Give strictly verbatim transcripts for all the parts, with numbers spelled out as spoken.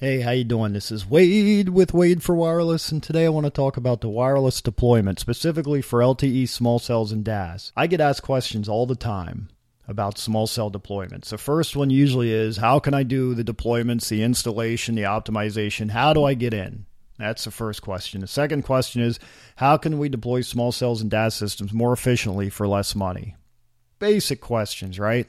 Hey, how you doing? This is Wade with Wade for Wireless, and today I want to talk about the wireless deployment, specifically for L T E, small cells, and D A S. I get asked questions all the time about small cell deployments. The first one usually is, how can I do the deployments, the installation, the optimization? How do I get in? That's the first question. The second question is, how can we deploy small cells and D A S systems more efficiently for less money? Basic questions, right?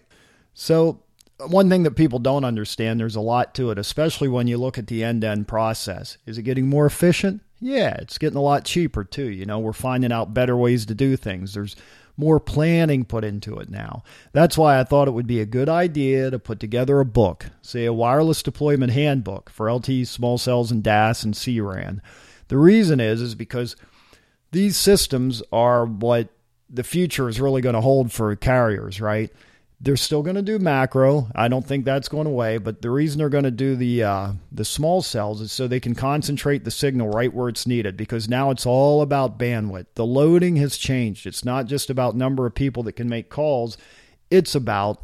So one thing that people don't understand, there's a lot to it, especially when you look at the end-to-end process. Is it getting more efficient? Yeah, it's getting a lot cheaper too. You know, we're finding out better ways to do things. There's more planning put into it now. That's why I thought it would be a good idea to put together a book, say a wireless deployment handbook for L T E, small cells, and D A S and C RAN. The reason is, is because these systems are what the future is really going to hold for carriers, right? They're still going to do macro. I don't think that's going away, but the reason they're going to do the uh, the small cells is so they can concentrate the signal right where it's needed, because now it's all about bandwidth. The loading has changed. It's not just about number of people that can make calls. It's about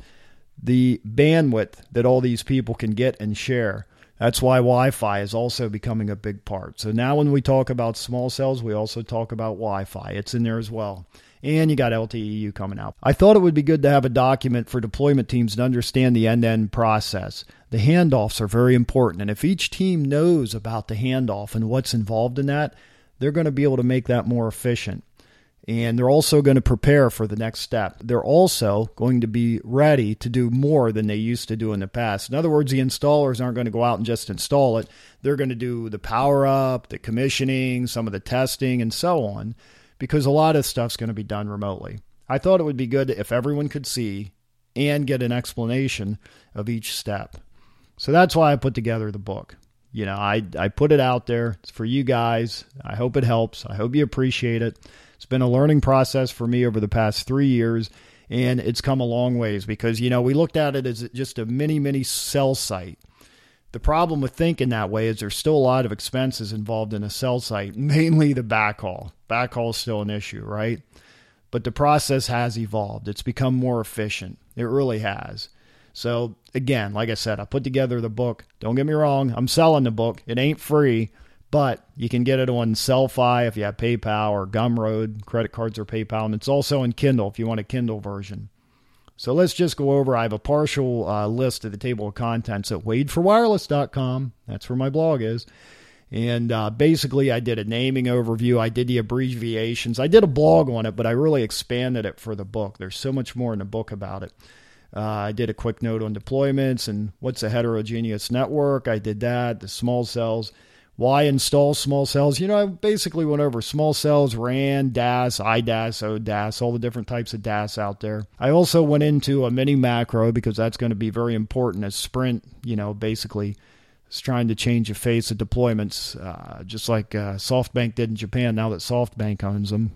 the bandwidth that all these people can get and share. That's why Wi-Fi is also becoming a big part. So now when we talk about small cells, we also talk about Wi-Fi. It's in there as well. And you got L T E U coming out. I thought it would be good to have a document for deployment teams to understand the end-to-end process. The handoffs are very important, and if each team knows about the handoff and what's involved in that, they're going to be able to make that more efficient. And they're also going to prepare for the next step. They're also going to be ready to do more than they used to do in the past. In other words, the installers aren't going to go out and just install it. They're going to do the power up, the commissioning, some of the testing, and so on, because a lot of stuff's going to be done remotely. I thought it would be good if everyone could see and get an explanation of each step. So that's why I put together the book. You know, I, I put it out there. It's for you guys. I hope it helps. I hope you appreciate it. It's been a learning process for me over the past three years, and it's come a long ways because, you know, we looked at it as just a mini, mini cell site. The problem with thinking that way is there's still a lot of expenses involved in a cell site, mainly the backhaul. Backhaul is still an issue, right? But the process has evolved. It's become more efficient. It really has. So again, like I said, I put together the book. Don't get me wrong. I'm selling the book. It ain't free, but you can get it on Sellfy if you have PayPal or Gumroad. Credit cards or PayPal. And it's also in Kindle if you want a Kindle version. So let's just go over. I have a partial uh, list of the table of contents at wade for wireless dot com. That's where my blog is. And uh, basically, I did a naming overview. I did the abbreviations. I did a blog on it, but I really expanded it for the book. There's so much more in the book about it. Uh, I did a quick note on deployments and what's a heterogeneous network. I did that, the small cells. Why install small cells? You know, I basically went over small cells, RAN, D A S, I D A S, O D A S, all the different types of D A S out there. I also went into a mini macro because that's going to be very important as Sprint, you know, basically is trying to change the face of deployments, uh, just like uh, SoftBank did in Japan now that SoftBank owns them.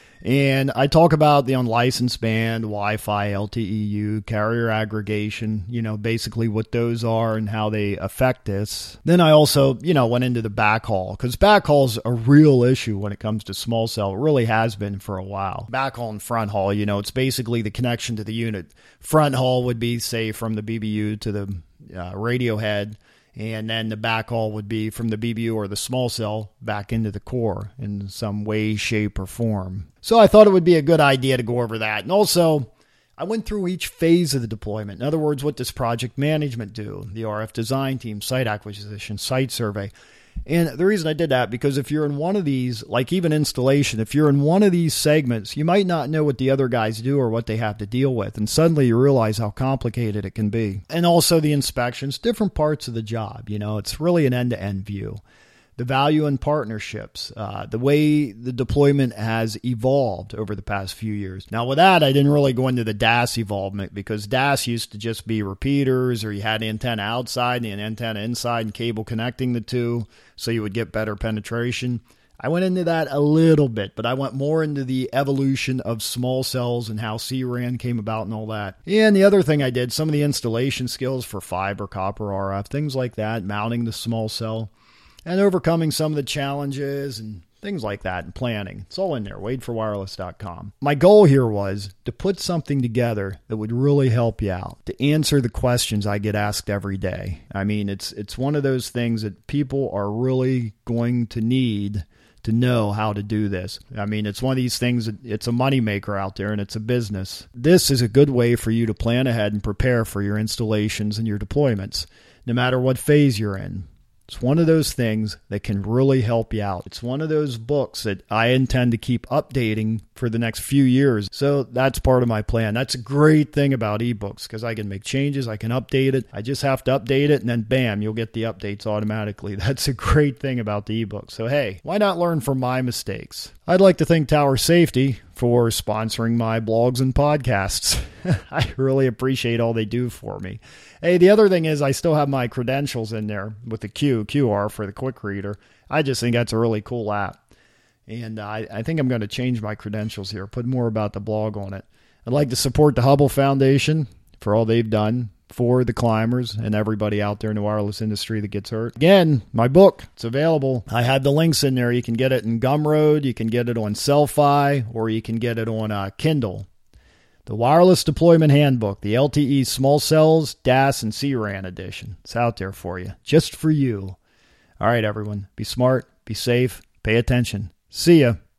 And I talk about the unlicensed band, Wi-Fi, L T E U, carrier aggregation, you know, basically what those are and how they affect this. Then I also, you know, went into the backhaul, because backhaul's a real issue when it comes to small cell. It really has been for a while. Backhaul and front haul, you know, it's basically the connection to the unit. Front haul would be, say, from the B B U to the uh, radio head. And then the backhaul would be from the B B U or the small cell back into the core in some way, shape, or form. So I thought it would be a good idea to go over that. And also, I went through each phase of the deployment. In other words, what does project management do? The R F design team, site acquisition, site survey. And the reason I did that, because if you're in one of these, like even installation, if you're in one of these segments, you might not know what the other guys do or what they have to deal with. And suddenly you realize how complicated it can be. And also the inspections, different parts of the job. You know, it's really an end-to-end view. The value in partnerships, uh, the way the deployment has evolved over the past few years. Now with that, I didn't really go into the D A S evolvement, because D A S used to just be repeaters, or you had antenna outside and an antenna inside and cable connecting the two so you would get better penetration. I went into that a little bit, but I went more into the evolution of small cells and how C RAN came about and all that. And the other thing I did, some of the installation skills for fiber, copper, R F, things like that, mounting the small cell, and overcoming some of the challenges and things like that, and planning. It's all in there, wade for wireless dot com. My goal here was to put something together that would really help you out, to answer the questions I get asked every day. I mean, it's it's one of those things that people are really going to need to know how to do this. I mean, it's one of these things that it's a moneymaker out there, and it's a business. This is a good way for you to plan ahead and prepare for your installations and your deployments, no matter what phase you're in. It's one of those things that can really help you out. It's one of those books that I intend to keep updating for the next few years. So that's part of my plan. That's a great thing about ebooks, because I can make changes, I can update it. I just have to update it, and then bam, you'll get the updates automatically. That's a great thing about the ebook. So hey, why not learn from my mistakes? I'd like to thank Tower Safety for sponsoring my blogs and podcasts. I really appreciate all they do for me. Hey, the other thing is I still have my credentials in there with the Q, Q R for the quick reader. I just think that's a really cool app. And I, I think I'm going to change my credentials here, put more about the blog on it. I'd like to support the Hubble Foundation for all they've done for the climbers and everybody out there in the wireless industry that gets hurt. Again, my book, it's available. I had the links in there. You can get it in Gumroad, you can get it on Sellfy, or you can get it on uh, Kindle. The Wireless Deployment Handbook, the L T E Small Cells, D A S, and C RAN edition. It's out there for you, just for you. All right, everyone, be smart, be safe, pay attention. See ya.